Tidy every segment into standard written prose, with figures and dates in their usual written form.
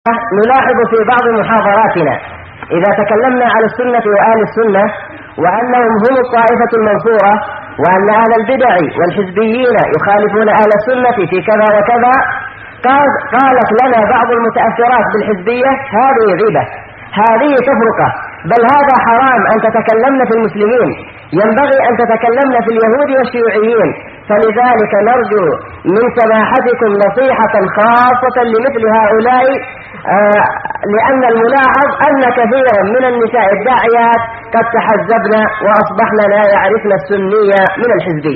نلاحظ في بعض محاضراتنا إذا تكلمنا عن السنة وأهل السنة وأنهم هم الطائفة المنصورة وأن أهل البدع والحزبيين يخالفون أهل السنة في كذا وكذا، قالت لنا بعض المتأثرات بالحزبية: هذه غيبة، هذه تفرقة، بل هذا حرام أن تتكلمن في المسلمين، ينبغي أن تتكلمن في اليهود والشيوعيين. فلذلك نرجو من سماحتكم نصيحة خاصة لمثل هؤلاء، لأن الملاحظ أن كثيرا من النساء الداعيات قد تحزبن وأصبحن لا يعرفن السنية من الحزبي.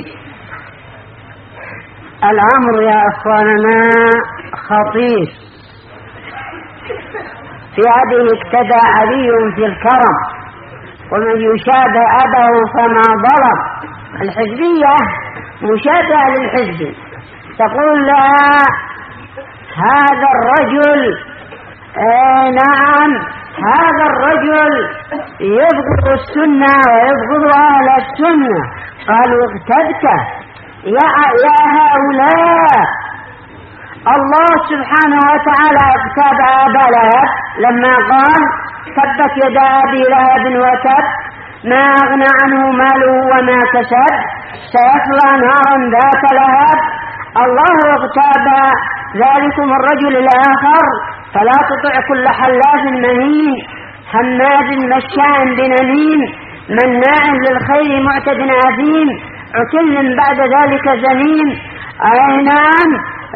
الأمر يا أخواننا خطير. في هذه اقتدى علي في الكرم، ومن يشابه أبه فما ضرب. الحزبية مشابهة للحزب، تقول لها: هذا الرجل نعم هذا الرجل يبغض السنة ويبغض أهل السنة. قالوا: اغتبت يا هؤلاء. الله سبحانه وتعالى اغتاب أبا لهب لما قال: تبت يدا أبي لهب وتب، ما أغنى عنه ماله وما كسب، سيصلى نارا ذات لهب. الله اغتاب ذلكم الرجل الآخر: فلا تطع كل حلاف مهين هماز مشاء بنميم مناع للخير معتد أثيم عتل بعد ذلك زنيم. أي نعم،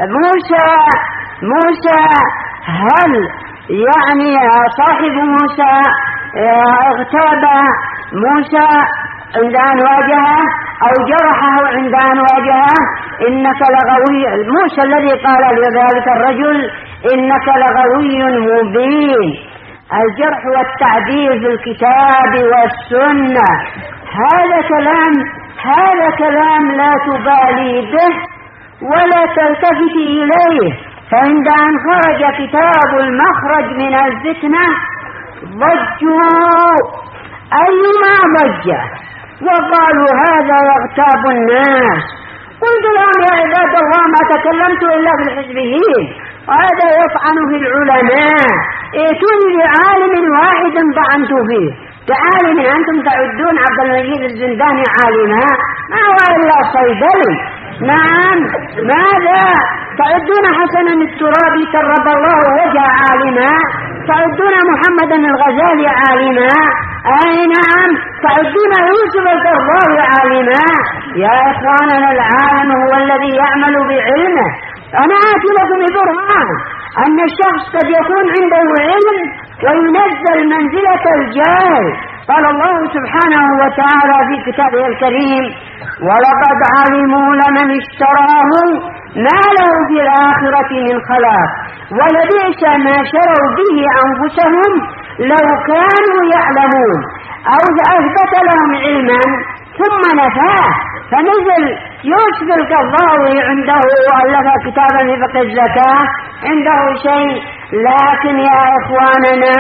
موسى هل يعني صاحب موسى اغتاب موسى عند أن واجهه أو جرحه عند أن واجهه؟ إنك لغوي. موسى الذي قال لذلك الرجل: إنك لغوي مبين. الجرح والتعديل في الكتاب والسنة هذا كلام لا تبالي به ولا تلتفت إليه. فعند أن خرج كتاب المخرج من الفتنة ضجوا أيما ضجة وقالوا: هذا يغتاب الناس. قلت لهم: يا عباد الله، ما تكلمت إلا في الحزبيين، وهذا يطعن في العلماء. ائتوني بعالم واحد طعنت فيه. كعالم أنتم تعدون عبد المجيد الزنداني عالما؟ ما هو إلا صيدلي. نعم، ماذا تعدون حسنا الترابي كرب الله وجه عالما؟ تعدون محمدا الغزالي عالما؟ أي نعم، تعدون يوسف القرضاوي عالما؟ يا إخواننا، العالم هو الذي يعمل بعلمه. أنا آتي لكم ببرهان أن الشخص قد يكون عنده علم وينزل منزلة الجاهل. قال الله سبحانه وتعالى في كتابه الكريم: ولقد علموا لمن اشتراه ما له في الآخرة من خلاق ولبئس ما شروا به أنفسهم لو كانوا يعلمون. أو أثبت لهم علما ثم نفاه، فنزل يوسف القرضاوي عنده ألف كتابا في فقه الزكاة، عنده شيء. لكن يا إخواننا،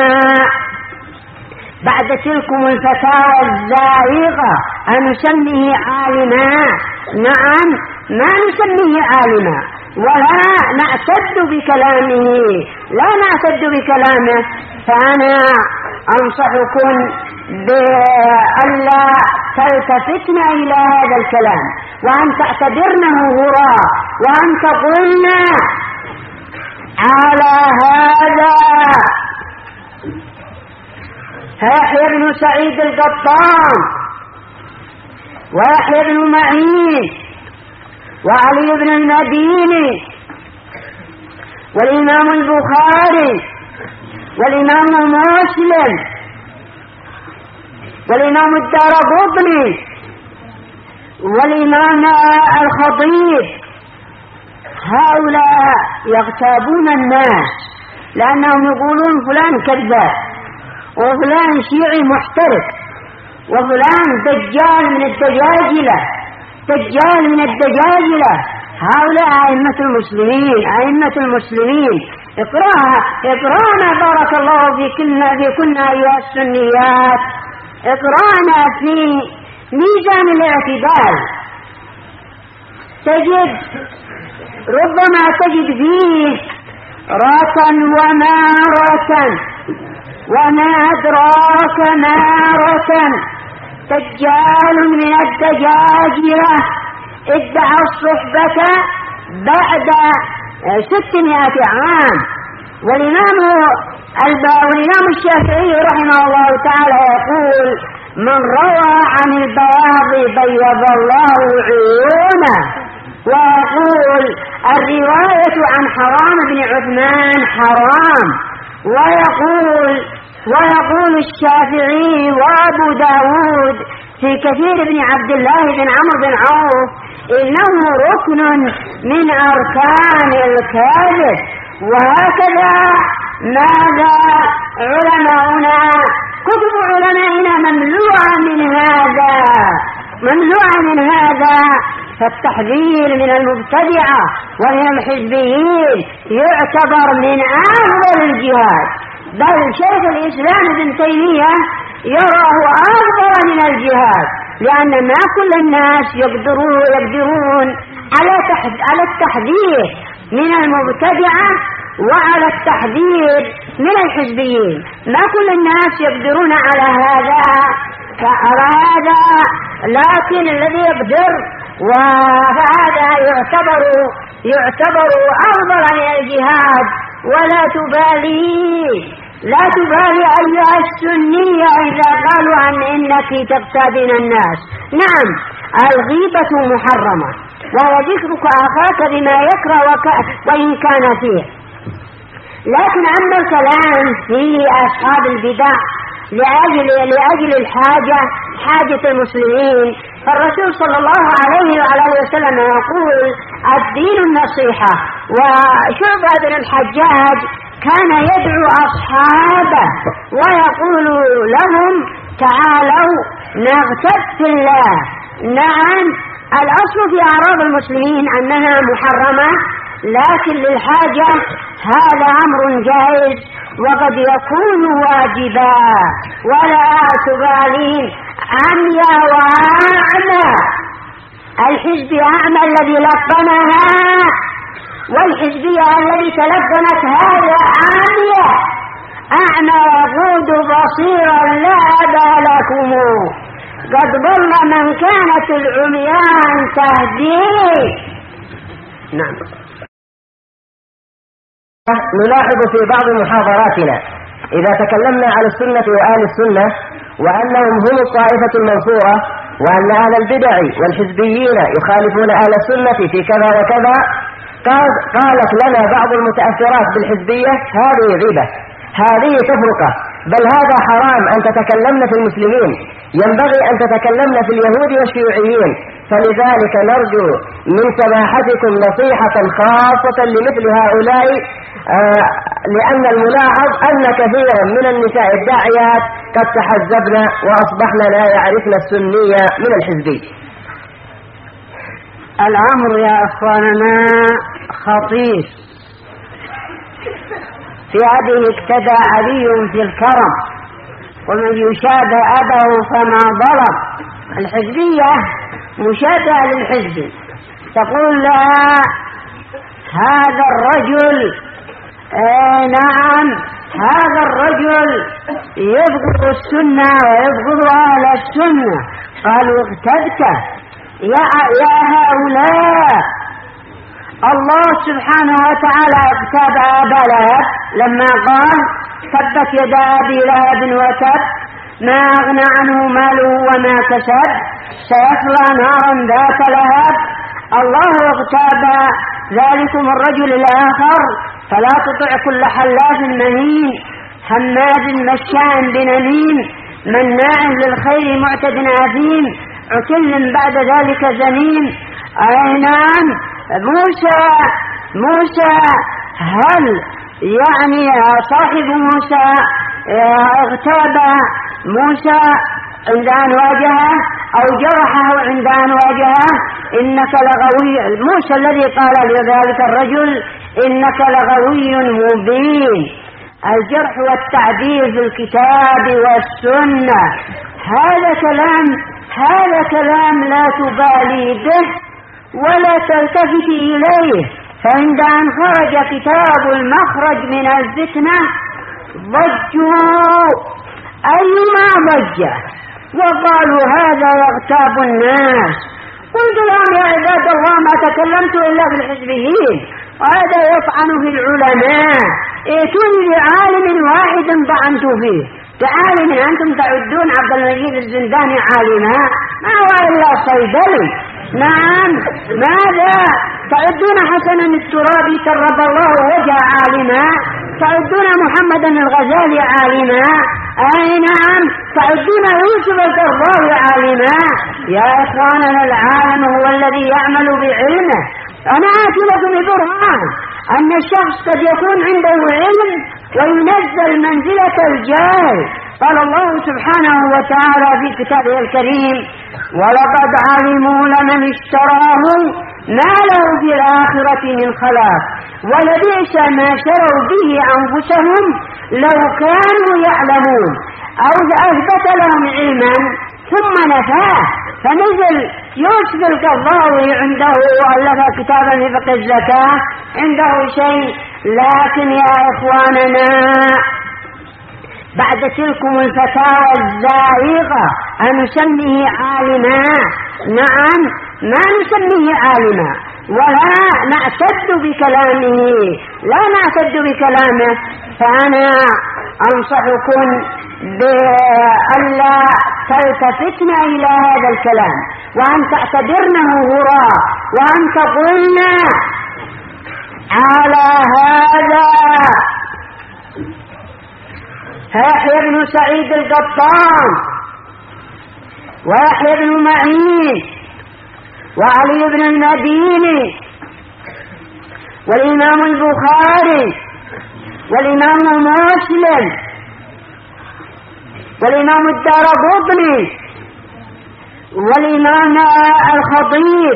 بعد تلكم الفتاوى الزائغة أنسميه عالما؟ نعم، ما نسميه عالما ولا نعتد بكلامه، لا نعتد بكلامه. فأنا أنصحكم بألا تلتفتن إلى هذا الكلام، وأن تعتبرنه هراء، وأن تقولنا على هذا يحيى بن سعيد القطان ويحيى بن معين وعلي بن المديني والإمام البخاري والإمام مسلم والإمام الدارقطني والإمام الخطيب. هؤلاء يغتابون الناس لأنهم يقولون فلان كذاب، وفلان شيعي محترق، وفلان دجال من الدجاجلة. هؤلاء أئمة المسلمين. اقرانا بارك الله فيكن أيها السنيات، اقرانا في ميزان الاعتدال. ربما تجد فيه ركن وما أدراك ما ركن. دجال من الدجاجلة ادعى الصحبة بعد 600 عام. والإمام الشافعي رحمه الله تعالى يقول: من روى عن البياض بيض الله عيونه. ويقول: الرواية عن حرام بن عثمان حرام. ويقول الشافعي وأبو داود في كثير بن عبد الله بن عمرو بن عوف: إنه ركن من أركان الكاذب. وهكذا ماذا علماؤنا، كتب علمائنا مملوءة من هذا. فالتحذير من المبتدعة ومن الحزبيين يعتبر من أفضل الجهاد، بل شيخ الإسلام ابن تيمية يراه أفضل من الجهاد، لأن ما كل الناس يقدرون على التحذير من المبتدعة وعلى التحذير من الحزبيين. ما كل الناس يقدرون على هذا، لكن الذي يقدر فهذا يعتبر أفضل من الجهاد. ولا تبالي أيها السنية إذا قالوا إنك تقتادين الناس. نعم، الغيبة محرمة، وهي ذكرك أخاك بما يكره وإن كان فيه. لكن أما الكلام في أصحاب البدع لأجل حاجة المسلمين، فالرسول صلى الله عليه وعلى آله وسلم يقول: الدين النصيحة. وشعبة بن الحجاج كان يدعو أصحابه ويقول لهم: تعالوا نغتب في الله. نعم، الأصل في أعراض المسلمين أنها محرمة، لكن للحاجة هذا أمر جائز وقد يكون واجبا. ولا تبالين عميا وأعمى. الحزب أعمى الذي لقنها، والحزبية الذي تلقنت هذا عميا. أعمى يقود بصيرا لا أبا لكم، قد ضل من كانت العميان تهديه. نعم. نلاحظ في بعض محاضراتنا إذا تكلمنا على السنة وآل السنة وأنهم هم الطائفة المنصورة، وأن أهل البدع والحزبيين يخالفون أهل السنة في كذا وكذا، قالت لنا بعض المتأثرات بالحزبية: هذه غيبة، هذه تفرقة، بل هذا حرام أن تتكلمن في المسلمين، ينبغي أن تتكلمن في اليهود والشيوعيين. فلذلك نرجو من سماحتكم نصيحة خاصة لمثل هؤلاء، لأن الملاحظ أن كثيرا من النساء الداعيات قد تحزبن وأصبحن لا يعرفن السنية من الحزبي. الأمر يا أخواننا خطير. في هذه اقتدى علي في الكرم، ومن يشابه أبه فما ظلم. الحزبية مشابهة للحزب، تقول لها: هذا الرجل نعم، هذا الرجل يبغض السنة ويبغض أهل السنة. قالوا: اغتبت يا هؤلاء. الله سبحانه وتعالى اغتاب أبا لهب لما قال: تبت يدا أبي لهب وتب، ما أغنى عنه ماله وما كسب، سيصلى نارا ذات لهب. الله اغتاب ذلكم الرجل الآخر: فلا تطع كل حلاف مهين هماز مشاء بنميم مناع للخير معتد أثيم عتل بعد ذلك زنيم. أي نعم، موسى هل يعني صاحب موسى اغتاب موسى عند أن واجهه أو جرحه عند أن واجهه؟ إنك لغوي. موسى الذي قال لذلك الرجل: إنك لغوي مبين. الجرح والتعديل في الكتاب والسنة هذا كلام لا تبالي به ولا تلتفت إليه، فعند أن خرج كتاب المخرج من الفتنة ضجوا أيما ضجة وقالوا هذا يغتاب الناس. قلت لهم يا عباد الله ما تكلمت إلا بالحزبيين وهذا يطعن في العلماء. ائتوني بعالم واحد طعنت فيه، كعالم أنتم تعدون عبد المجيد الزنداني عالما، ما هو إلا صيدلي. نعم، ماذا تعدون حسنا الترابي كرب الله وجه عالما، تعدون محمدا الغزالي عالما، أي نعم تعدون يوسف القرضاوي عالما. يا إخواننا العالم هو الذي يعمل بعلمه. أنا آتي لكم ببرهان أن الشخص قد يكون عنده علم وينزل منزلة الجاهل. قال الله سبحانه وتعالى في كتابه الكريم ولقد علموا لمن اشتراه ما له في الآخرة من خلاق ولبئس ما شروا به أنفسهم لو كانوا يعلمون. أو أثبت لهم علما ثم نفاه، فنزل يوسف القرضاوي عنده ألف كتابا في فقه الزكاة، عنده شيء. لكن يا إخواننا بعد تلكم الفتاوى الزائغة أنسميه عالما؟ نعم، ما نسميه عالما ولا نعتد بكلامه، لا نعتد بكلامه. فأنا أنصحكم بألا تلتفتن إلى هذا الكلام وأن تعتبرنه هراء وأن تقولنا على هذا يحيى بن سعيد القطان ويحيى بن معين وعلي بن المديني والإمام البخاري والإمام مسلم والإمام الدارقطني والإمام الخطيب،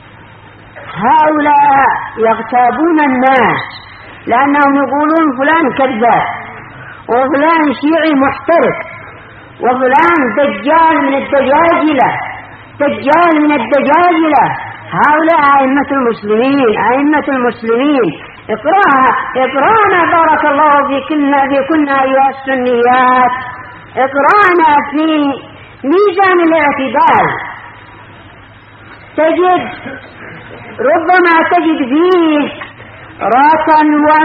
هؤلاء يغتابون الناس لأنهم يقولون فلان كذاب وفلان شيعي محترق وفلان دجال من الدجاجلة، دجال من الدجاجلة. هؤلاء أئمة المسلمين. اقرانا بارك الله فيكن أيها السنيات، اقرانا في ميزان الاعتدال، ربما تجد فيه راكا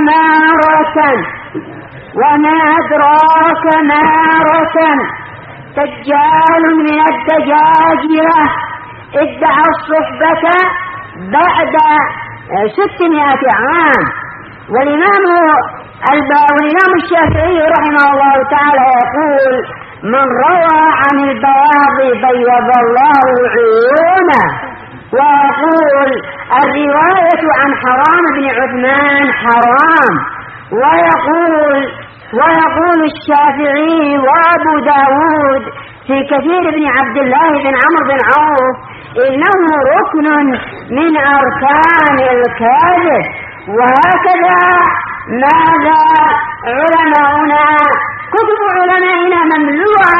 وما أدراك ما راكا، دجال من الدجاجلة ادعى الصحبة بعد 600 عام. والإمام الشافعي رحمه الله تعالى يقول من روى عن البياض بيض الله عيونه، ويقول الرواية عن حرام بن عثمان حرام، ويقول الشافعي وأبو داود في كثير بن عبد الله بن عمرو بن عوف إنه ركن من أركان الكاذب. وهكذا ماذا علماؤنا، كتب علمائنا مملوءة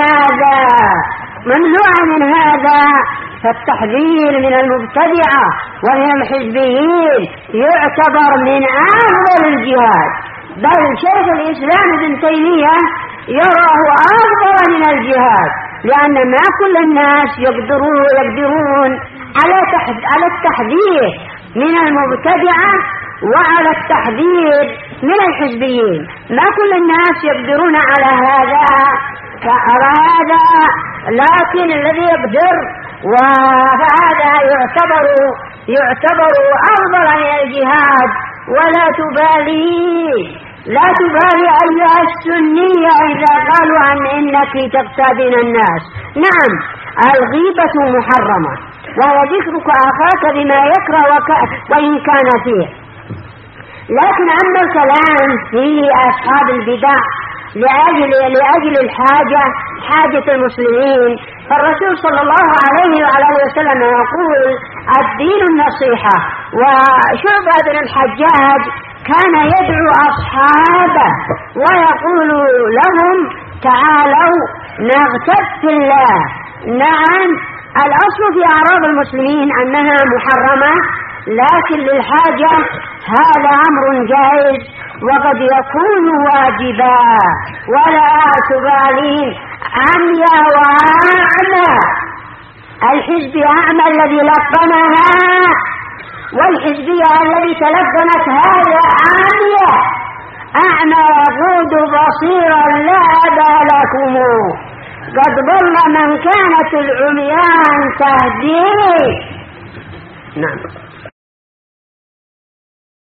من هذا. فالتحذير من المبتدعة ومن الحزبيين يعتبر من أفضل الجهاد، بل شيخ الإسلام ابن تيمية يراه أفضل من الجهاد، لأن ما كل الناس يقدرون على التحذير من المبتدعة وعلى التحذير من الحزبيين. ما كل الناس يقدرون على هذا، لكن الذي يقدر وهذا يعتبر أفضل من الجهاد. ولا تبالي أيها السنية إذا قالوا عن إنك تغتابين الناس. نعم، الغيبة محرمة وهي ذكرك أخاك بما يكره وإن كان فيه. لكن أما الكلام في أصحاب البدع لأجل حاجة المسلمين، فالرسول صلى الله عليه وعلى آله وسلم يقول الدين النصيحة. وشعبة بن الحجاج كان يدعو أصحابه ويقول لهم تعالوا نغتب في الله. نعم، الأصل في أعراض المسلمين أنها محرمة، لكن للحاجة هذا أمر جائز وقد يكون واجبا. ولا تبالين عميا وأعمى، الحزب أعمى الذي لقنها، والحزبية الذي تلقنت هذا عميا. أعمى يقود بصيرا لا أبا لكم، قد ضل من كانت العميان تهديه. نعم.